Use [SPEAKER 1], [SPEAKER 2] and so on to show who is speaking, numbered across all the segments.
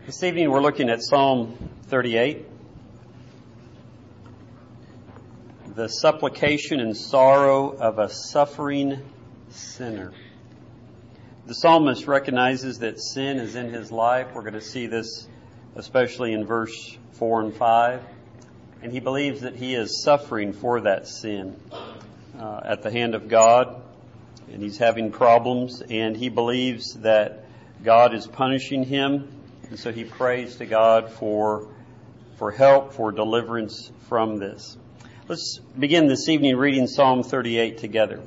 [SPEAKER 1] This evening we're looking at Psalm 38, the supplication and sorrow of a suffering sinner. The psalmist recognizes that sin is in his life. We're going to see this especially in verse 4 and 5. And he believes that he is suffering for that sin at the hand of God. And he's having problems. And he believes that God is punishing him. And so he prays to God for help, for deliverance from this. Let's begin this evening reading Psalm 38 together.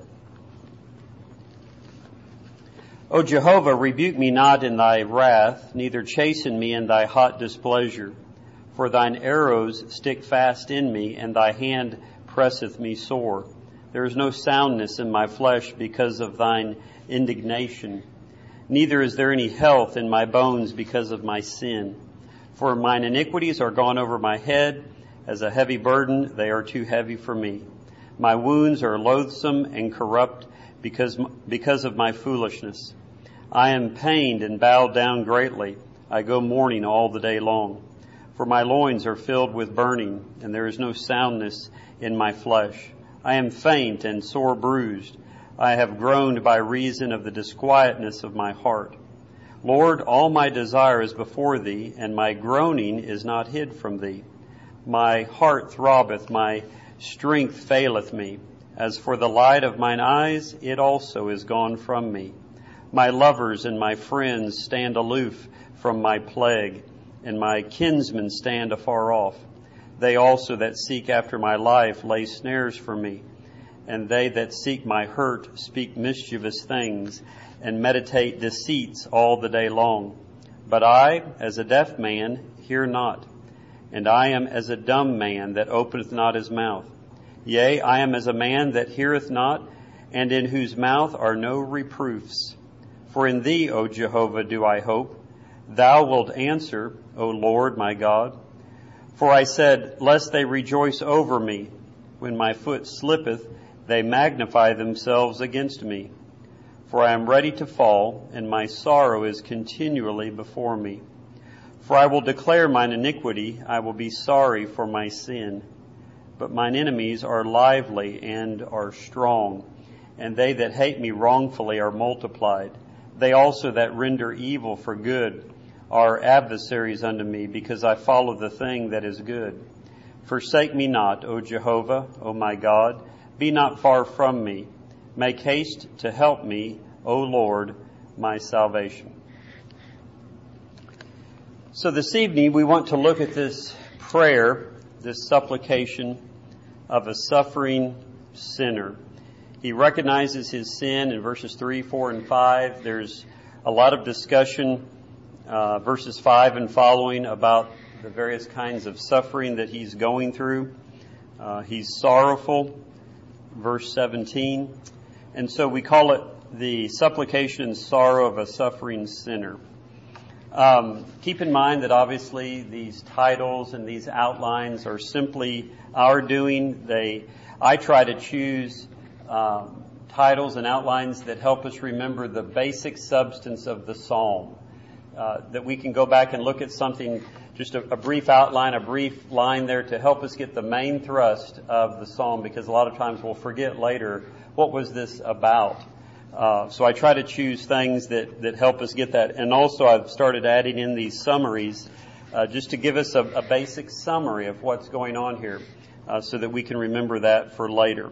[SPEAKER 1] O Jehovah, rebuke me not in thy wrath, neither chasten me in thy hot displeasure. For thine arrows stick fast in me, and thy hand presseth me sore. There is no soundness in my flesh because of thine indignation. Neither is there any health in my bones because of my sin. For mine iniquities are gone over my head. As a heavy burden, they are too heavy for me. My wounds are loathsome and corrupt because of my foolishness. I am pained and bowed down greatly. I go mourning all the day long. For my loins are filled with burning, and there is no soundness in my flesh. I am faint and sore bruised. I have groaned by reason of the disquietness of my heart. Lord, all my desire is before thee, and my groaning is not hid from thee. My heart throbbeth, my strength faileth me. As for the light of mine eyes, it also is gone from me. My lovers and my friends stand aloof from my plague, and my kinsmen stand afar off. They also that seek after my life lay snares for me. And they that seek my hurt speak mischievous things, and meditate deceits all the day long. But I, as a deaf man, hear not, and I am as a dumb man that openeth not his mouth. Yea, I am as a man that heareth not, and in whose mouth are no reproofs. For in thee, O Jehovah, do I hope. Thou wilt answer, O Lord my God. For I said, lest they rejoice over me. When my foot slippeth, they magnify themselves against me. For I am ready to fall, and my sorrow is continually before me. For I will declare mine iniquity, I will be sorry for my sin. But mine enemies are lively and are strong, and they that hate me wrongfully are multiplied. They also that render evil for good are adversaries unto me, because I follow the thing that is good. Forsake me not, O Jehovah, O my God. Be not far from me. Make haste to help me, O Lord, my salvation. So this evening we want to look at this prayer, this supplication of a suffering sinner. He recognizes his sin in verses 3, 4, and 5. There's a lot of discussion, verses 5 and following, about the various kinds of suffering that he's going through. He's sorrowful, verse 17. And so we call it the supplication and sorrow of a suffering sinner. Keep in mind that obviously these titles and these outlines are simply our doing. I try to choose titles and outlines that help us remember the basic substance of the psalm. That we can go back and look at something, just a brief outline, a brief line there to help us get the main thrust of the psalm, because a lot of times we'll forget later, what was this about? So I try to choose things that help us get that. And also I've started adding in these summaries just to give us a basic summary of what's going on here so that we can remember that for later.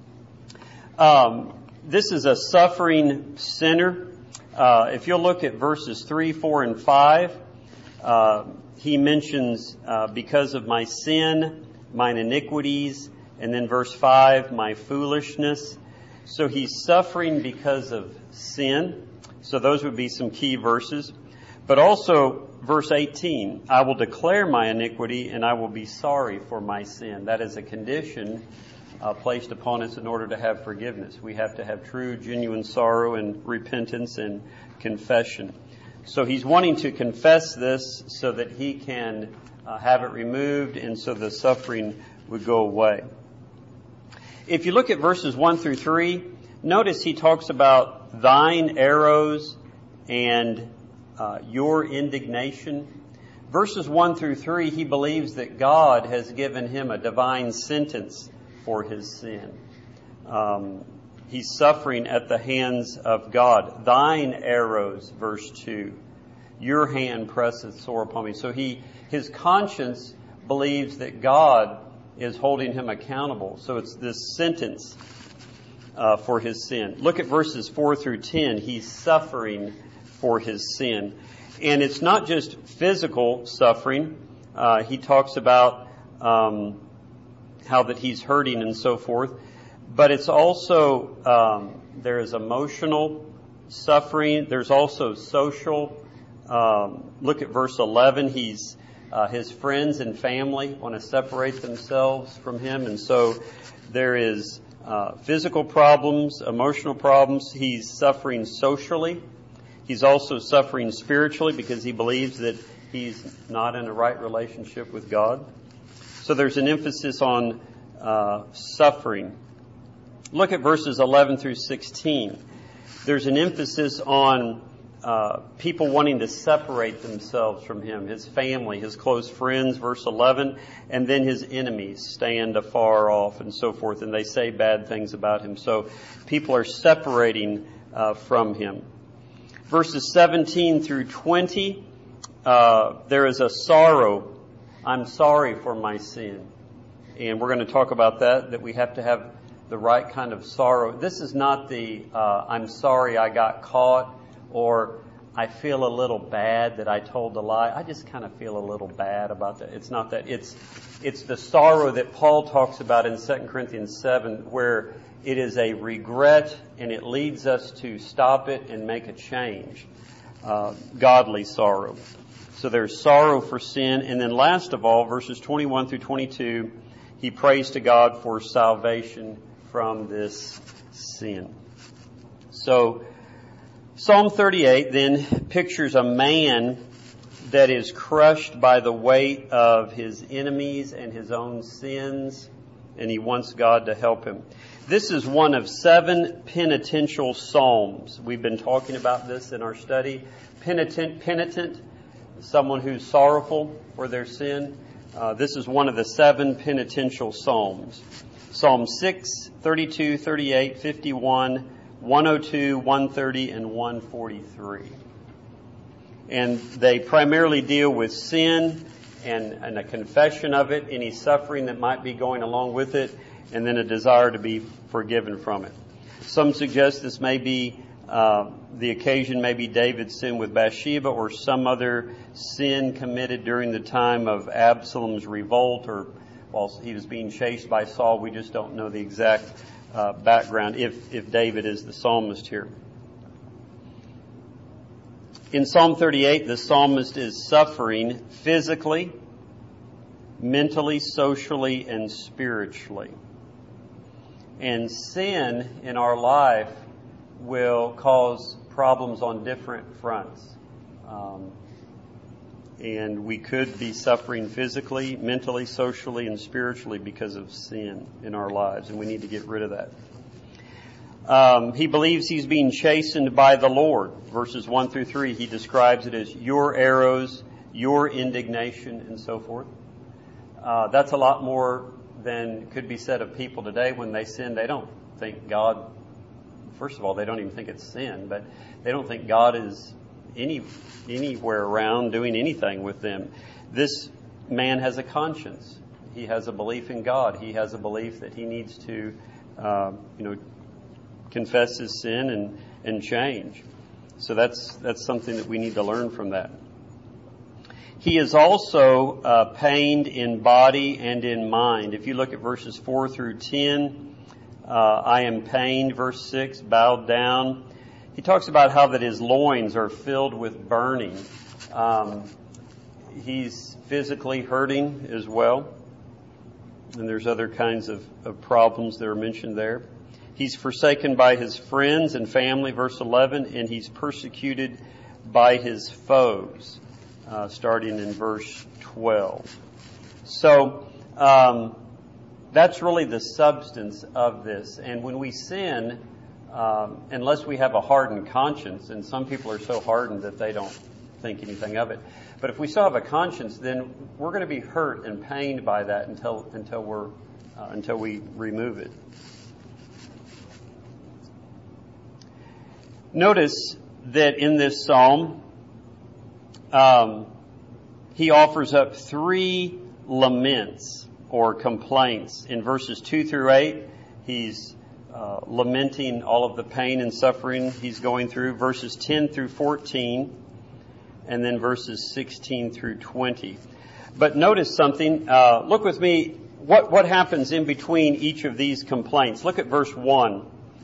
[SPEAKER 1] This is a suffering sinner. If you'll look at verses 3, 4, and 5, he mentions because of my sin, mine iniquities, and then verse 5, my foolishness. So he's suffering because of sin. So those would be some key verses. But also verse 18, I will declare my iniquity and I will be sorry for my sin. That is a condition placed upon us in order to have forgiveness. We have to have true, genuine sorrow and repentance and confession. So he's wanting to confess this so that he can have it removed, and so the suffering would go away. If you look at verses 1 through 3, notice he talks about thine arrows and your indignation. Verses 1 through 3, he believes that God has given him a divine sentence for his sin. He's suffering at the hands of God. Thine arrows, verse 2, your hand presseth sore upon me. So his conscience believes that God is holding him accountable. So it's this sentence for his sin. Look at verses 4 through 10. He's suffering for his sin. And it's not just physical suffering. He talks about how that he's hurting and so forth. But it's also, there is emotional suffering. There's also social. Look at verse 11. His friends and family want to separate themselves from him. And so there is physical problems, emotional problems. He's suffering socially. He's also suffering spiritually because he believes that he's not in a right relationship with God. So there's an emphasis on suffering. Look at verses 11 through 16. There's an emphasis on people wanting to separate themselves from him, his family, his close friends, verse 11, and then his enemies stand afar off and so forth, and they say bad things about him. So people are separating from him. Verses 17 through 20, there is a sorrow. I'm sorry for my sin. And we're going to talk about that we have to have the right kind of sorrow. This is not the I'm sorry I got caught, or I feel a little bad that I told a lie. I just kind of feel a little bad about that. It's not that. It's the sorrow that Paul talks about in 2 Corinthians 7, where it is a regret and it leads us to stop it and make a change. Godly sorrow. So there's sorrow for sin. And then last of all, verses 21 through 22, he prays to God for salvation from this sin. So Psalm 38 then pictures a man that is crushed by the weight of his enemies and his own sins, and he wants God to help him. This is one of 7 penitential psalms. We've been talking about this in our study. Penitent, someone who's sorrowful for their sin. This is one of the 7 penitential psalms. Psalm 6, 32, 38, 51, 102, 130, and 143. And they primarily deal with sin and a confession of it, any suffering that might be going along with it, and then a desire to be forgiven from it. Some suggest this may be, the occasion may be David's sin with Bathsheba or some other sin committed during the time of Absalom's revolt, or while he was being chased by Saul. We just don't know the exact background if David is the psalmist here. In Psalm 38, the psalmist is suffering physically, mentally, socially, and spiritually. And sin in our life will cause problems on different fronts. And we could be suffering physically, mentally, socially, and spiritually because of sin in our lives, and we need to get rid of that. He believes he's being chastened by the Lord. Verses 1 through 3, he describes it as your arrows, your indignation, and so forth. That's a lot more than could be said of people today. When they sin, they don't think God, first of all, they don't even think it's sin, but they don't think God is anywhere around doing anything with them. This man has a conscience. He has a belief in God. He has a belief that he needs to, confess his sin and change. So that's something that we need to learn from that. He is also pained in body and in mind. If you look at verses 4 through 10, I am pained, verse 6, bowed down. He talks about how that his loins are filled with burning. He's physically hurting as well. And there's other kinds of problems that are mentioned there. He's forsaken by his friends and family, verse 11, and he's persecuted by his foes, starting in verse 12. So that's really the substance of this. And when we sin, unless we have a hardened conscience, and some people are so hardened that they don't think anything of it. But if we still have a conscience, then we're going to be hurt and pained by that until we remove it. Notice that in this psalm, he offers up 3 laments or complaints. In verses 2 through 8, he's lamenting all of the pain and suffering he's going through. Verses 10 through 14, and then verses 16 through 20. But notice something. Look with me. What happens in between each of these complaints? Look at verse 1.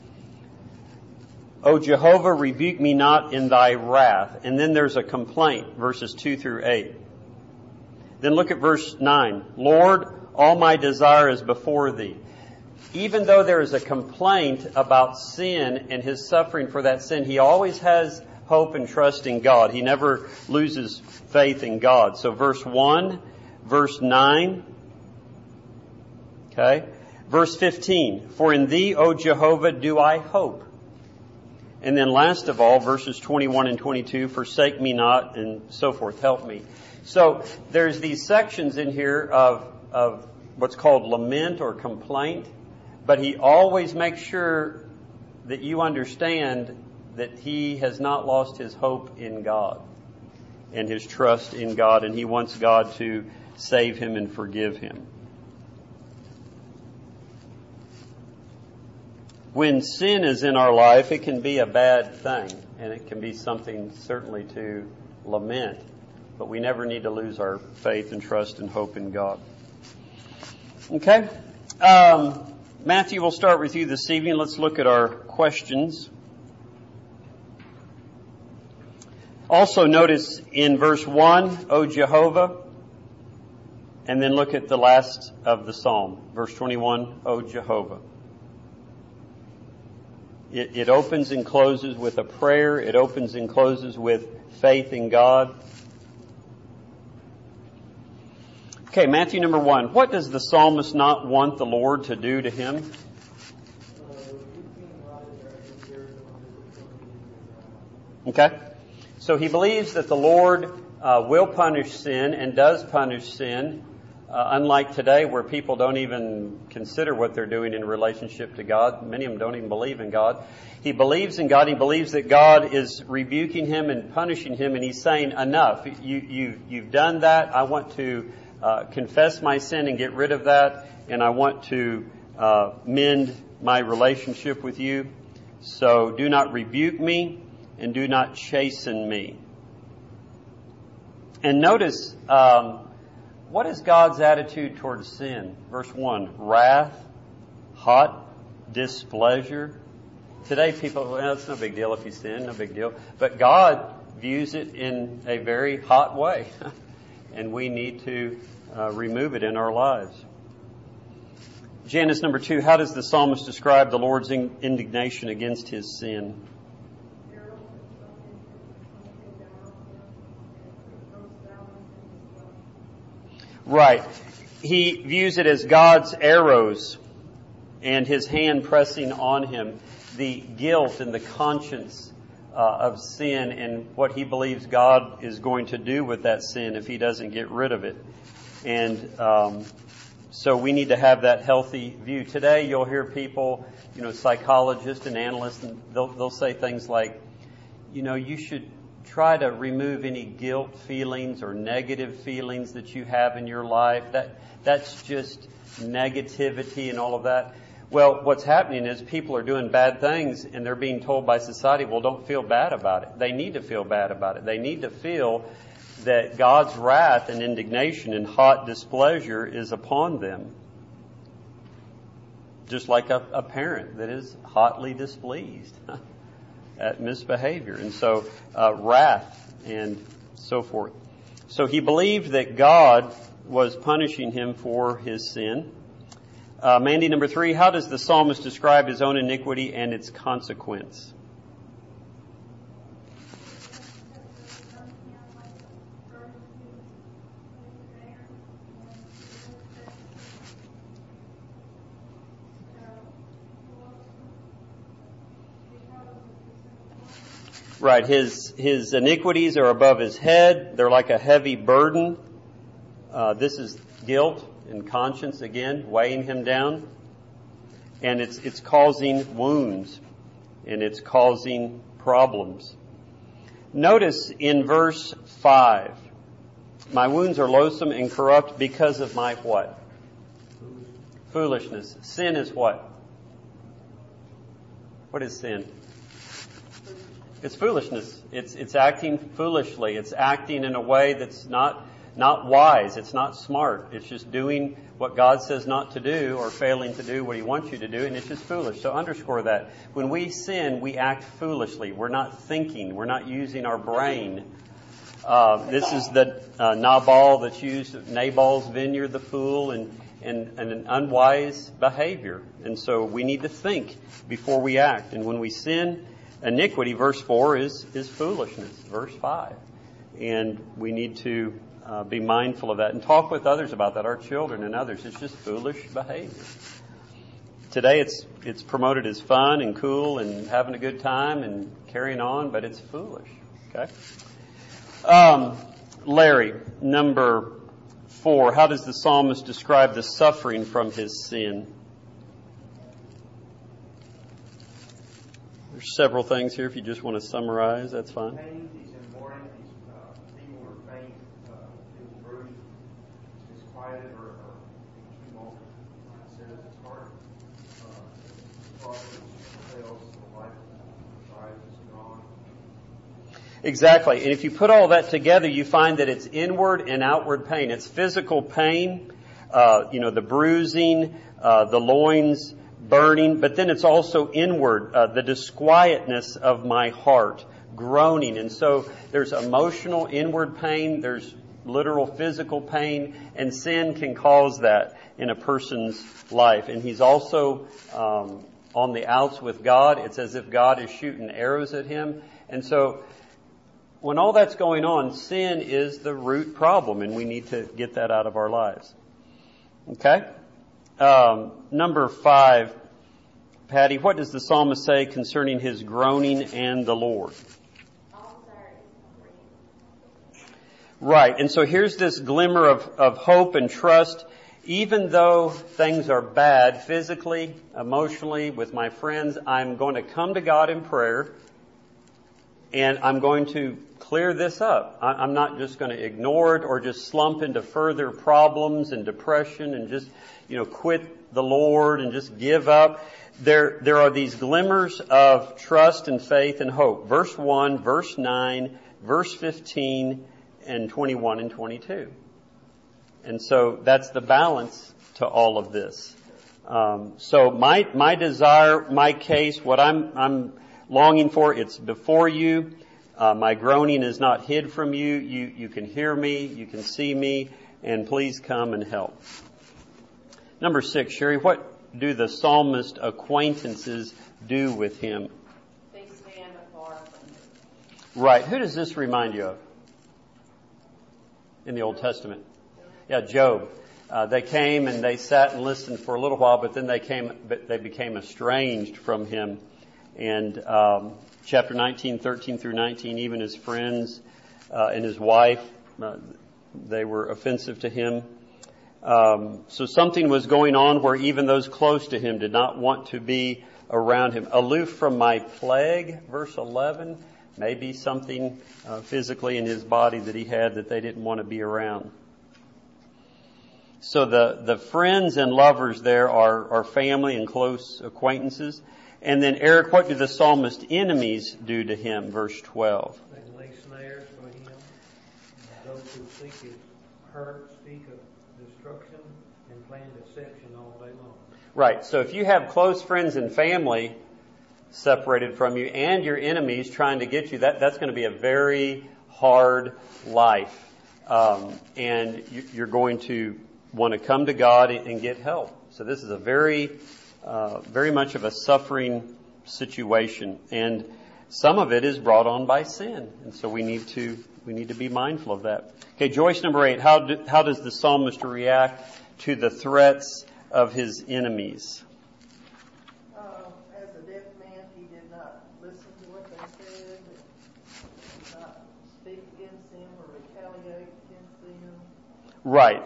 [SPEAKER 1] O Jehovah, rebuke me not in thy wrath. And then there's a complaint, verses 2 through 8. Then look at verse 9. Lord, all my desire is before thee. Even though there is a complaint about sin and his suffering for that sin, he always has hope and trust in God. He never loses faith in God. So verse 1, verse 9, okay? Verse 15, for in thee, O Jehovah, do I hope. And then last of all, verses 21 and 22, forsake me not, and so forth, help me. So there's these sections in here of what's called lament or complaint, but he always makes sure that you understand that he has not lost his hope in God and his trust in God, and he wants God to save him and forgive him. When sin is in our life, it can be a bad thing, and it can be something certainly to lament, but we never need to lose our faith and trust and hope in God. Okay? Matthew, we'll start with you this evening. Let's look at our questions. Also notice in verse 1, O Jehovah, and then look at the last of the psalm, verse 21, O Jehovah. It opens and closes with a prayer. It opens and closes with faith in God. Okay, Matthew number 1. What does the psalmist not want the Lord to do to him? Okay. So he believes that the Lord will punish sin and does punish sin, unlike today where people don't even consider what they're doing in relationship to God. Many of them don't even believe in God. He believes in God. He believes that God is rebuking him and punishing him, and he's saying, enough. You've done that. I want to confess my sin and get rid of that, and I want to mend my relationship with you. So do not rebuke me and do not chasten me. And notice, what is God's attitude towards sin? Verse 1, wrath, hot displeasure. Today people, well, it's no big deal if you sin, no big deal. But God views it in a very hot way. And we need to remove it in our lives. Janice, number 2, how does the psalmist describe the Lord's indignation against his sin? Right. He views it as God's arrows and his hand pressing on him, the guilt and the conscience of sin and what he believes God is going to do with that sin if he doesn't get rid of it. And so we need to have that healthy view. Today you'll hear people, psychologists and analysts, and they'll say things like, you should try to remove any guilt feelings or negative feelings that you have in your life. That's just negativity and all of that. Well, what's happening is people are doing bad things and they're being told by society, well, don't feel bad about it. They need to feel bad about it. They need to feel that God's wrath and indignation and hot displeasure is upon them. Just like a parent that is hotly displeased at misbehavior. And so wrath and so forth. So he believed that God was punishing him for his sin. Mandy, number 3, how does the psalmist describe his own iniquity and its consequence? Right. His iniquities are above his head. They're like a heavy burden. This is guilt and conscience again, weighing him down. And it's causing wounds. And it's causing problems. Notice in verse 5, my wounds are loathsome and corrupt because of my what? Foolishness. Sin is what? What is sin? It's foolishness. It's acting foolishly. It's acting in a way that's not wise. It's not smart. It's just doing what God says not to do or failing to do what He wants you to do, and it's just foolish. So underscore that. When we sin, we act foolishly. We're not thinking. We're not using our brain. This is the Nabal that's used at Nabal's vineyard, the fool, and an unwise behavior. And so we need to think before we act. And when we sin, iniquity, verse 4, is foolishness, verse 5. And we need to be mindful of that and talk with others about that, our children and others. It's just foolish behavior. Today it's promoted as fun and cool and having a good time and carrying on, but it's foolish. Okay? Larry, number 4, how does the psalmist describe the suffering from his sin? There's several things here. If you just want to summarize, that's fine.
[SPEAKER 2] Pain, he's in mourning, he's feeble or faint, feels bruised, disquieted or tumult. It says his heart fails, the life is gone.
[SPEAKER 1] Exactly. And if you put all that together, you find that it's inward and outward pain. It's physical pain, the bruising, the loins burning, but then it's also inward, the disquietness of my heart, groaning. And so there's emotional inward pain, there's literal physical pain, and sin can cause that in a person's life. And he's also on the outs with God. It's as if God is shooting arrows at him. And so when all that's going on, sin is the root problem, and we need to get that out of our lives. Okay? Number 5, Patty, what does the psalmist say concerning his groaning and the Lord? Right, and so here's this glimmer of hope and trust. Even though things are bad physically, emotionally, with my friends, I'm going to come to God in prayer, and I'm going to clear this up. I'm not just going to ignore it or just slump into further problems and depression and just, quit the Lord and just give up. There are these glimmers of trust and faith and hope. Verse 1, verse 9, verse 15, and 21 and 22. And so that's the balance to all of this. So my desire, my case, what I'm longing for, it's before you. My groaning is not hid from you. You can hear me. You can see me. And please come and help. Number 6, Sherry, what do the psalmist acquaintances do with him?
[SPEAKER 3] They stand afar from him.
[SPEAKER 1] Right. Who does this remind you of in the Old Testament? Yeah, Job. They came and they sat and listened for a little while, but then they became estranged from him. And chapter 19, 13 through 19, even his friends and his wife, they were offensive to him. So something was going on where even those close to him did not want to be around him. Aloof from my plague, verse 11, maybe something physically in his body that he had that they didn't want to be around. So the friends and lovers there are family and close acquaintances. And then, Eric, what do the psalmist's enemies do to him? Verse 12.
[SPEAKER 4] They lay snares for him. Those who seek his hurt speak of destruction and plan deception all day long.
[SPEAKER 1] Right. So if you have close friends and family separated from you and your enemies trying to get you, that's going to be a very hard life. And you're going to want to come to God and get help. So this is a very much of a suffering situation, and some of it is brought on by sin, and so we need to be mindful of that. Okay, Joyce, number 8. How does the psalmist react to the threats of his enemies?
[SPEAKER 3] As a deaf man, he did not listen to what they said.
[SPEAKER 1] Right.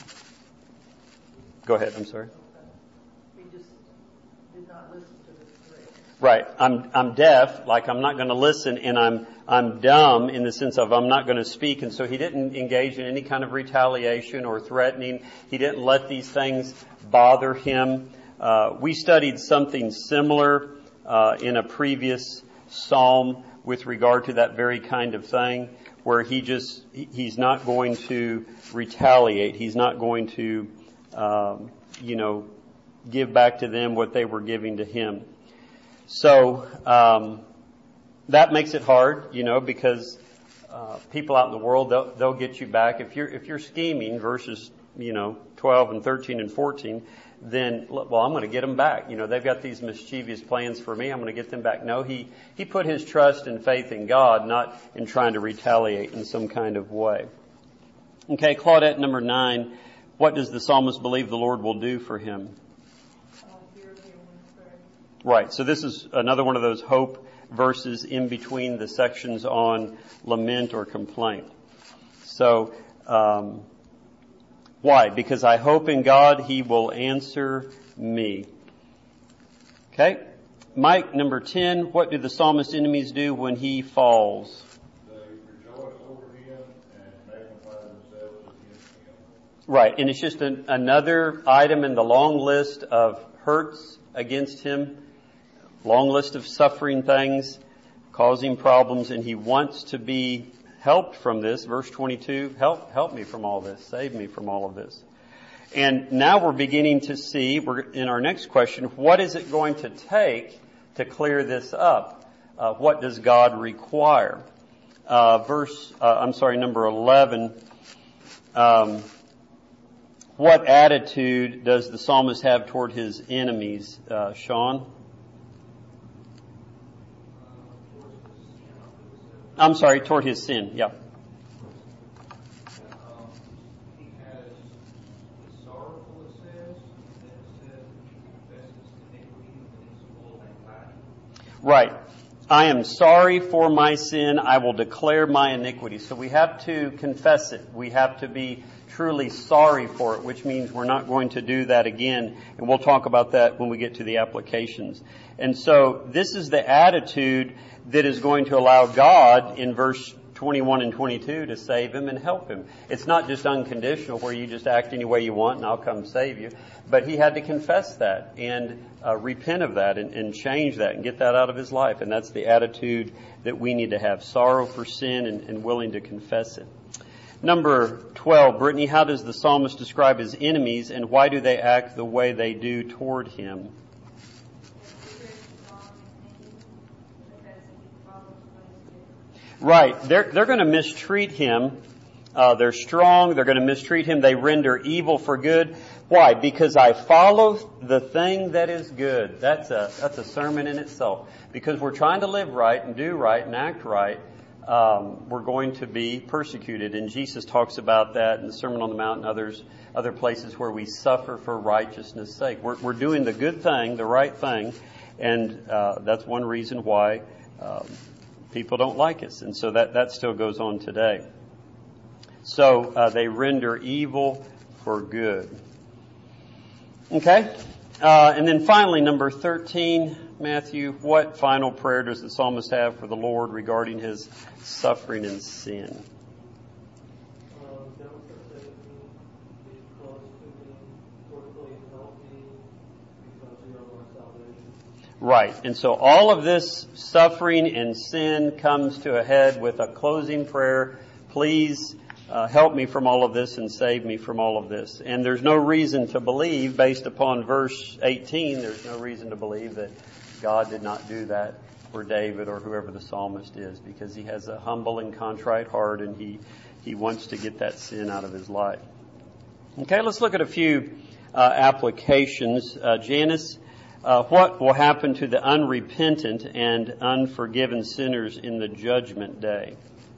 [SPEAKER 1] Go ahead, I'm sorry.
[SPEAKER 3] He just did not listen to the threat.
[SPEAKER 1] Right. I'm deaf, like I'm not going to listen, and I'm dumb in the sense of I'm not going to speak, and so he didn't engage in any kind of retaliation or threatening. He didn't let these things bother him. We studied something similar in a previous psalm with regard to that very kind of thing, where he's not going to retaliate. He's not going to, give back to them what they were giving to him. So that makes it hard, because people out in the world, they'll get you back. If you're scheming, verses 12 and 13 and 14, then I'm going to get them back. They've got these mischievous plans for me. I'm going to get them back. No, he put his trust and faith in God, not in trying to retaliate in some kind of way. Okay, Claudette, number 9. What does the psalmist believe the Lord will do for him? Right. So this is another one of those hope verses in between the sections on lament or complaint. So, why? Because I hope in God He will answer me. Okay. Mike, number 10. What do the psalmist's enemies do when he falls?
[SPEAKER 5] They rejoice over him and magnify themselves against him.
[SPEAKER 1] Right. And it's just another item in the long list of hurts against him. Long list of suffering things, causing problems, and he wants to be helped from this. Verse 22, help me from all this. Save me from all of this. And now we're beginning to see, in our next question, what is it going to take to clear this up? What does God require? Number 11. What attitude does the psalmist have toward his enemies, Sean? I'm sorry, toward his sin, yeah.
[SPEAKER 2] He has sorrowful, it says, and then it says he confesses iniquity and is full of anxiety.
[SPEAKER 1] Right. I am sorry for my sin. I will declare my iniquity. So we have to confess it. We have to be truly sorry for it, which means we're not going to do that again. And we'll talk about that when we get to the applications. And so this is the attitude that is going to allow God in verse 21 and 22 to save him and help him. It's not just unconditional where you just act any way you want and I'll come save you. But he had to confess that and repent of that and change that and get that out of his life. And that's the attitude that we need to have. Sorrow for sin and willing to confess it. Number 12, Brittany, how does the psalmist describe his enemies and why do they act the way they do toward him? Right. They're going to mistreat him. They're strong. They're going to mistreat him. They render evil for good. Why? Because I follow the thing that is good. That's a sermon in itself. Because we're trying to live right and do right and act right, we're going to be persecuted. And Jesus talks about that in the Sermon on the Mount and other places where we suffer for righteousness' sake. We're doing the good thing, the right thing, and that's one reason why people don't like us. And so that still goes on today. So they render evil for good. Okay? And then finally, number 13, Matthew, what final prayer does the psalmist have for the Lord regarding his suffering and sin?
[SPEAKER 4] Don't forsake me, be close to me, quickly help me, because you are my salvation.
[SPEAKER 1] Right. And so all of this suffering and sin comes to a head with a closing prayer. Please help me from all of this and save me from all of this. And there's no reason to believe, based upon verse 18, there's no reason to believe that God did not do that for David or whoever the psalmist is, because he has a humble and contrite heart and he wants to get that sin out of his life. Okay, let's look at a few applications. Janice, what will happen to the unrepentant and unforgiven sinners in the judgment day?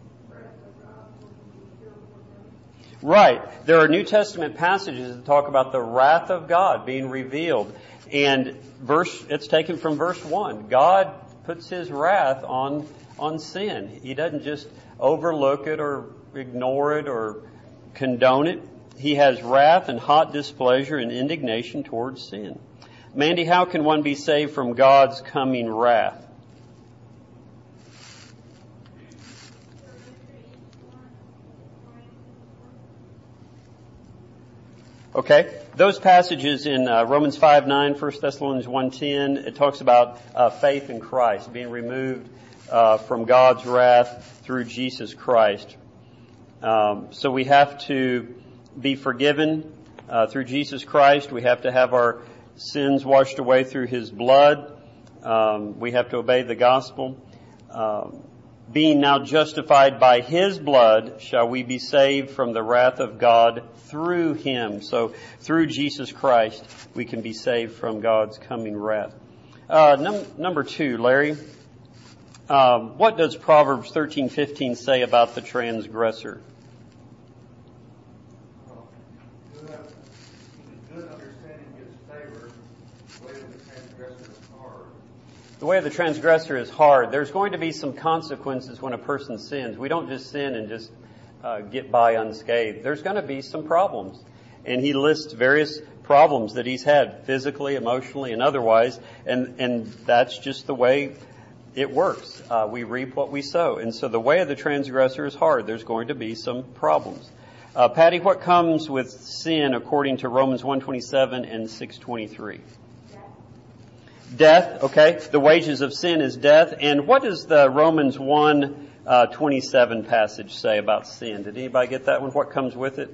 [SPEAKER 1] Right. There are New Testament passages that talk about the wrath of God being revealed. And it's taken from verse 1. God puts his wrath on sin. He doesn't just overlook it or ignore it or condone it. he has wrath and hot displeasure and indignation towards sin. Mandy, how can one be saved from God's coming wrath? Okay, those passages in Romans 5:9, 1 Thessalonians 1:10, it talks about faith in Christ, being removed from God's wrath through Jesus Christ. So we have to be forgiven through Jesus Christ. We have to have our sins washed away through His blood. We have to obey the gospel. Being now justified by His blood, shall we be saved from the wrath of God through Him. So through Jesus Christ, we can be saved from God's coming wrath. Number 2, Larry. What does Proverbs 13:15 say about the transgressor?
[SPEAKER 2] Good understanding gives favor. The way of the transgressor is hard.
[SPEAKER 1] The way of the transgressor is hard. There's going to be some consequences when a person sins. We don't just sin and just get by unscathed. There's going to be some problems. And he lists various problems that he's had, physically, emotionally, and otherwise. And that's just the way it works. We reap what we sow. And so the way of the transgressor is hard. There's going to be some problems. Patty, what comes with sin according to Romans 1:27 and 6:23? Death, okay. The wages of sin is death. And what does the Romans 1:27 passage say about sin? Did anybody get that one? What comes with it?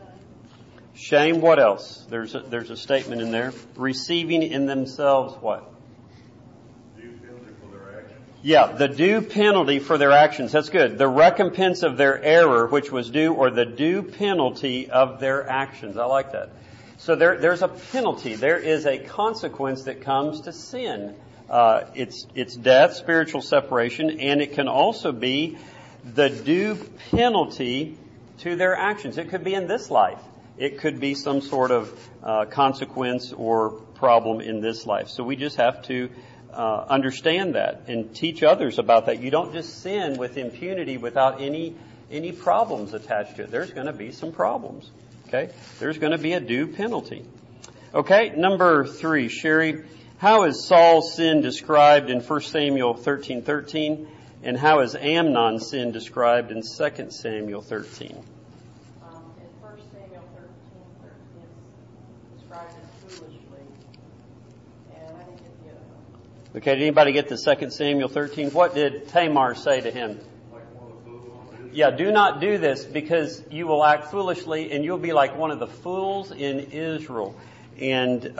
[SPEAKER 1] Shame. What else? There's a statement in there. Receiving in themselves what?
[SPEAKER 5] Due penalty for their actions.
[SPEAKER 1] Yeah, the due penalty for their actions. That's good. The recompense of their error, which was due, or the due penalty of their actions. I like that. So there's a penalty. There is a consequence that comes to sin. It's death, spiritual separation, and it can also be the due penalty to their actions. It could be in this life. It could be some sort of consequence or problem in this life. So we just have to understand that and teach others about that. You don't just sin with impunity without any problems attached to it. There's going to be some problems. Okay? There's going to be a due penalty. Okay, number 3, Sherry. How is Saul's sin described in 1 Samuel 13:13? And how is Amnon's sin described in 2 Samuel 13?
[SPEAKER 3] In 1 Samuel 13:13, it's described as foolishly. And I didn't get the other one.
[SPEAKER 1] Okay, did anybody get the 2 Samuel 13? What did Tamar say to him? Yeah, do not do this because you will act foolishly and you'll be like one of the fools in Israel. And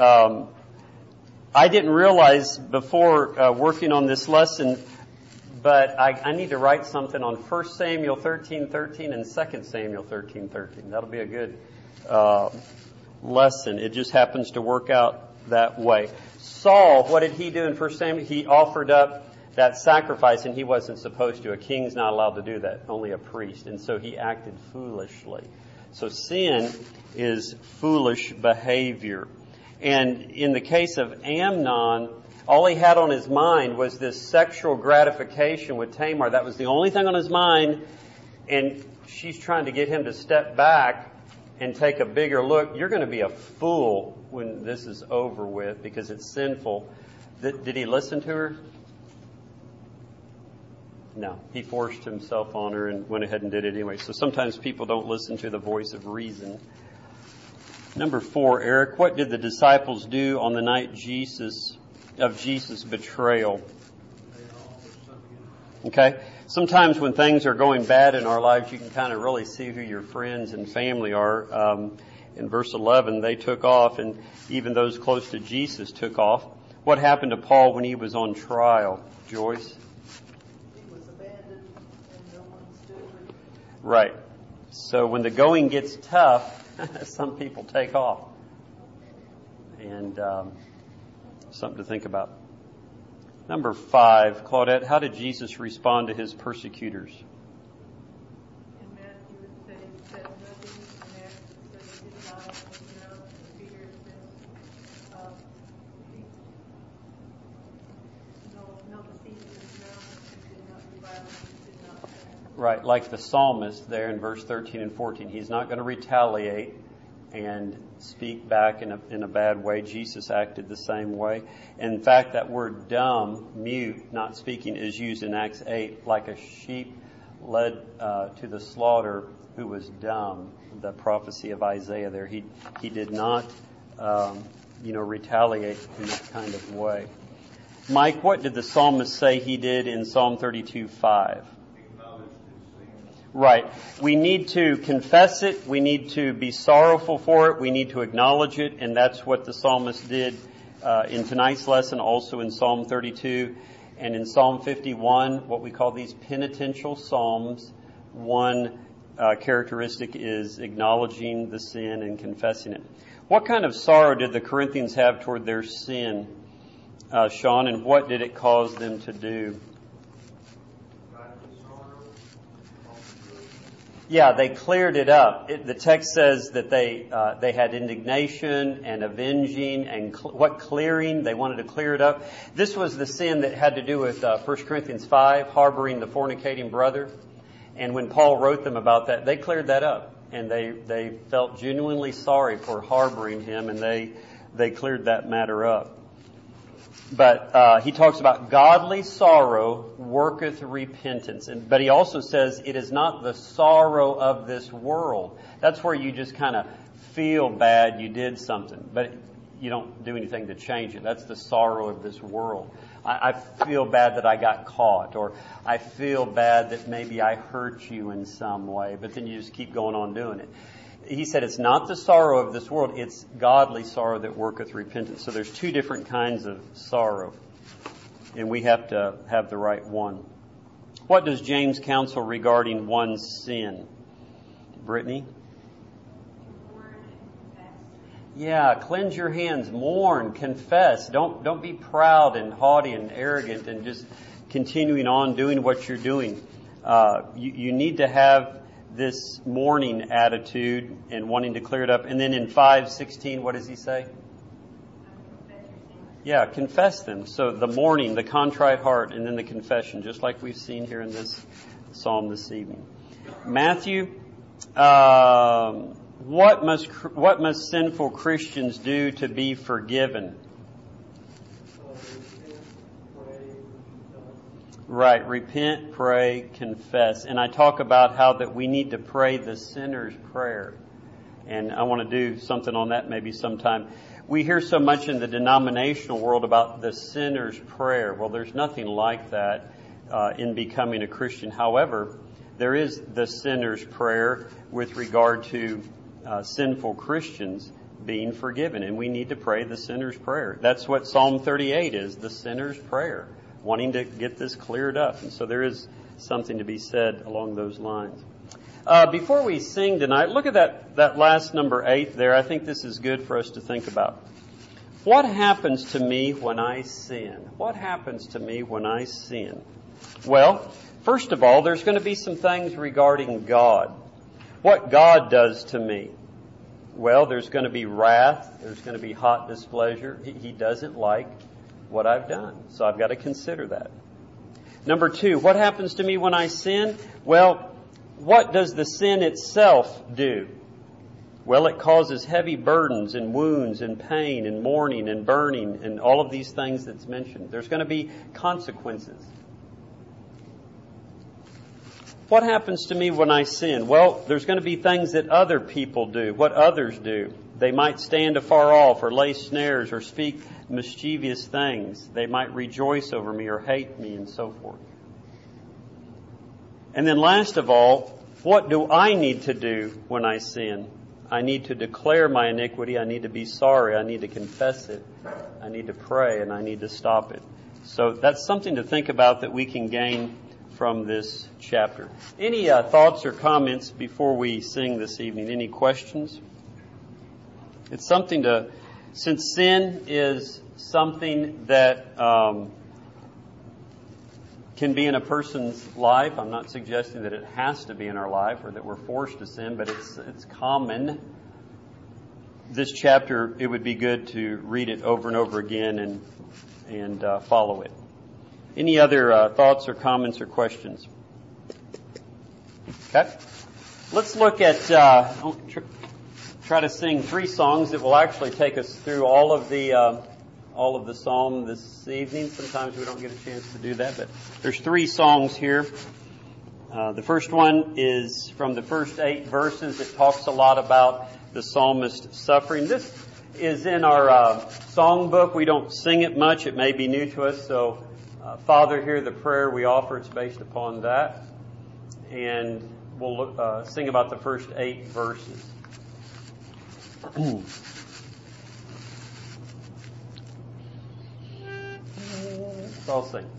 [SPEAKER 1] I didn't realize before working on this lesson, but I need to write something on 1 Samuel 13:13 and 2 Samuel 13:13. That'll be a good lesson. It just happens to work out that way. Saul, what did he do in 1 Samuel? He offered up that sacrifice, and he wasn't supposed to. A king's not allowed to do that, only a priest. And so he acted foolishly. So sin is foolish behavior. And in the case of Amnon, all he had on his mind was this sexual gratification with Tamar. That was the only thing on his mind. And she's trying to get him to step back and take a bigger look. You're going to be a fool when this is over with because it's sinful. Did he listen to her? No, he forced himself on her and went ahead and did it anyway. So sometimes people don't listen to the voice of reason. Number 4, Eric, what did the disciples do on the night of Jesus' betrayal? Okay, sometimes when things are going bad in our lives, you can kind of really see who your friends and family are. In verse 11, they took off, and even those close to Jesus took off. What happened to Paul when he was on trial, Joyce? Right. So when the going gets tough, some people take off. And something to think about. Number 5, Claudette, how did Jesus respond to his persecutors?
[SPEAKER 3] In Matthew it said nothing, and Acts it said he did not open his mouth, and Peter it says, no deceit in his mouth, and did not be violent, did not sin.
[SPEAKER 1] Right, like the psalmist there in verse 13 and 14. He's not going to retaliate and speak back in a bad way. Jesus acted the same way. In fact, that word dumb, mute, not speaking, is used in Acts 8, like a sheep led to the slaughter who was dumb. The prophecy of Isaiah there. He did not, retaliate in that kind of way. Mike, what did the psalmist say he did in Psalm 32:5? Right. We need to confess it. We need to be sorrowful for it. We need to acknowledge it. And that's what the psalmist did in tonight's lesson, also in Psalm 32. And in Psalm 51, what we call these penitential psalms, one characteristic is acknowledging the sin and confessing it. What kind of sorrow did the Corinthians have toward their sin, Sean, and what did it cause them to do? Yeah, they cleared it up. The text says that they had indignation and avenging and what clearing? They wanted to clear it up. This was the sin that had to do with 1 Corinthians 5, harboring the fornicating brother. And when Paul wrote them about that, they cleared that up. And they felt genuinely sorry for harboring him, and they cleared that matter up. But he talks about godly sorrow worketh repentance. But he also says it is not the sorrow of this world. That's where you just kind of feel bad you did something, but you don't do anything to change it. That's the sorrow of this world. I feel bad that I got caught, or I feel bad that maybe I hurt you in some way, but then you just keep going on doing it. He said it's not the sorrow of this world, it's godly sorrow that worketh repentance. So there's two different kinds of sorrow, and we have to have the right one. What does James counsel regarding one's sin? Brittany? Yeah, cleanse your hands, mourn, confess. Don't be proud and haughty and arrogant and just continuing on doing what you're doing. You need to have this mourning attitude and wanting to clear it up. And then in 5:16, what does he say? Yeah, confess them. So the mourning, the contrite heart, and then the confession, just like we've seen here in this psalm this evening. Matthew, what must sinful Christians do to be forgiven? Right, repent, pray, confess. And I talk about how that we need to pray the sinner's prayer. And I want to do something on that maybe sometime. We hear so much in the denominational world about the sinner's prayer. Well, there's nothing like that in becoming a Christian. However, there is the sinner's prayer with regard to sinful Christians being forgiven. And we need to pray the sinner's prayer. That's what Psalm 38 is, the sinner's prayer, wanting to get this cleared up. And so there is something to be said along those lines. Before we sing tonight, look at that last number 8 there. I think this is good for us to think about. What happens to me when I sin? What happens to me when I sin? Well, first of all, there's going to be some things regarding God. What God does to me. Well, there's going to be wrath. There's going to be hot displeasure. He doesn't like what I've done. So I've got to consider that. Number 2, what happens to me when I sin? Well, what does the sin itself do? Well, it causes heavy burdens and wounds and pain and mourning and burning and all of these things that's mentioned. There's going to be consequences. What happens to me when I sin? Well, there's going to be things that other people do, what others do. They might stand afar off or lay snares or speak mischievous things. They might rejoice over me or hate me and so forth. And then last of all, what do I need to do when I sin? I need to declare my iniquity. I need to be sorry. I need to confess it. I need to pray, and I need to stop it. So that's something to think about that we can gain from this chapter. Any thoughts or comments before we sing this evening? Any questions? It's something to, since sin is something that can be in a person's life. I'm not suggesting that it has to be in our life or that we're forced to sin, but it's common. This chapter, it would be good to read it over and over again and follow it. Any other thoughts or comments or questions? Okay. Let's look at, try to sing 3 songs that will actually take us through all of the psalm this evening. Sometimes we don't get a chance to do that, but there's 3 songs here. The first one is from the first 8 verses. It talks a lot about the psalmist's suffering. This is in our song book. We don't sing it much. It may be new to us. So, Father, hear the prayer we offer. It's based upon that. And we'll sing about the first 8 verses. So I'll sing.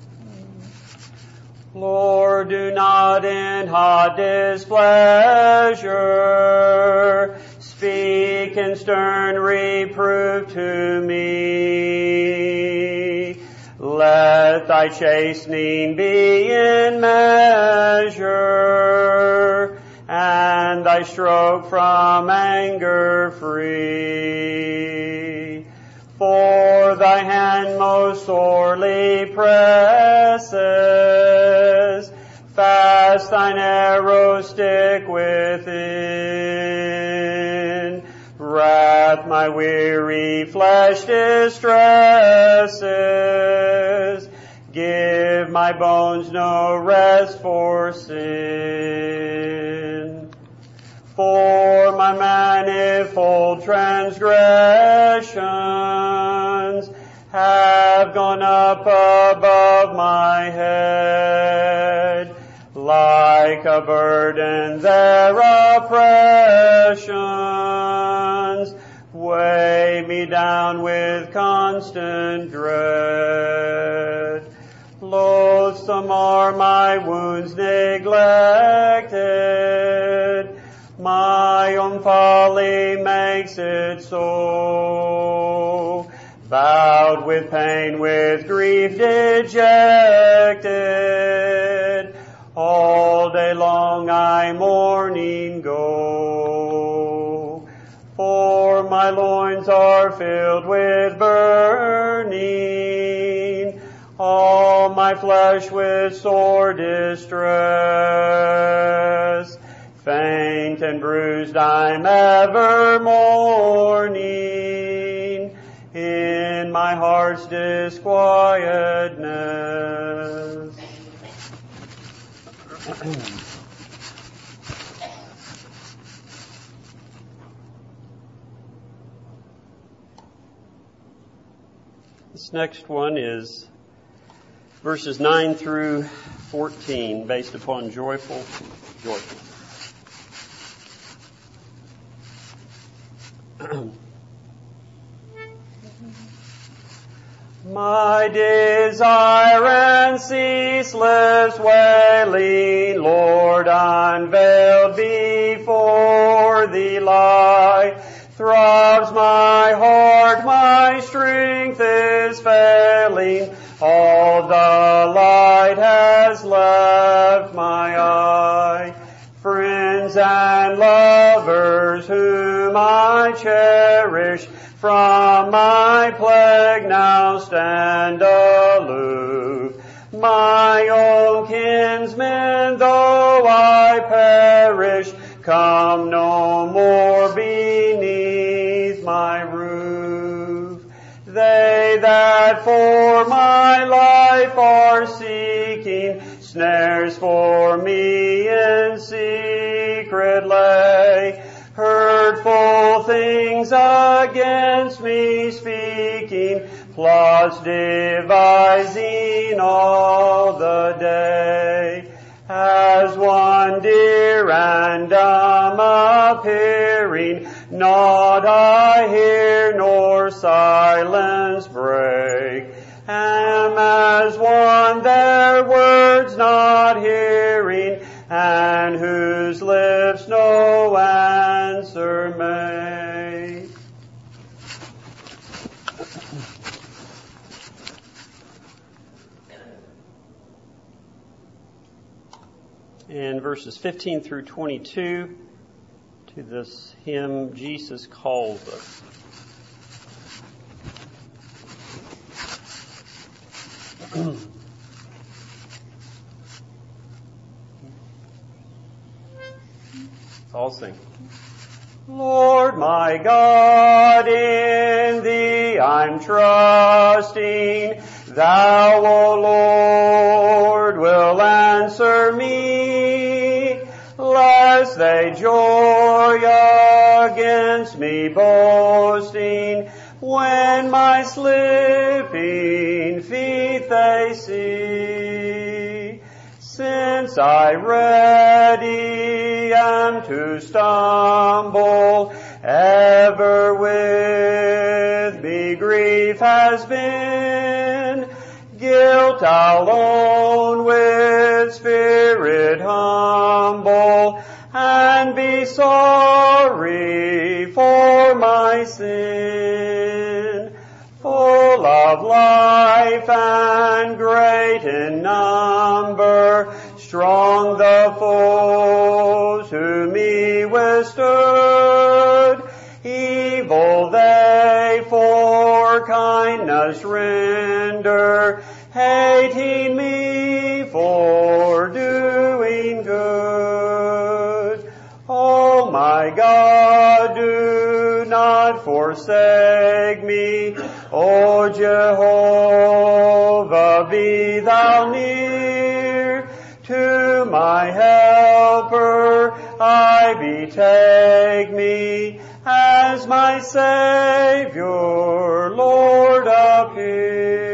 [SPEAKER 1] Lord, do not in hot displeasure speak in stern reproof to me. Let thy chastening be in measure, and thy stroke from anger free. For thy hand most sorely presses, fast thine arrow stick within. Wrath my weary flesh distresses, give my bones no rest for sin. For my manifold transgressions have gone up above my head. Like a burden their oppressions weigh me down with constant dread. Loathsome are my wounds neglected, my own folly makes it so. Bowed with pain, with grief dejected, all day long I mourning go. For my loins are filled with burning, all my flesh with sore distress. Faint and bruised I'm ever mourning, in my heart's disquietness. This next one is verses 9 through 14, based upon joyful. My desire and ceaseless wailing, Lord, unveiled before thee lie. Throbs my heart, my strength is failing, all the light has left my eye. Friends and lovers whom I cherish, from my plague now stand aloof. My own kinsmen, though I perish, come no more beneath my roof. They that for my life are seeking, snares for me in secret lay. Hurtful things against me speaking, plots devising all the day. As one dear and dumb appearing, naught I hear nor silence break. Am as one their words not hearing, and whose lips no answer make. And verses 15 through 22 to this hymn, Jesus Calls Us. all sing. Lord my God, in Thee I'm trusting. Thou, O Lord, will answer me, lest they joy against me boasting, when my slipping feet they see. Since I ready am to stumble, ever with me grief has been. Guilt I'll own with spirit humble, and be sorry for my sin. Full of life and great in number, strong the foes who me withstood. Evil they for kindness render, hating me for doing good. Oh my God, do not forsake me. O Jehovah, be Thou near. To my helper I betake me, as my Savior, Lord, appear.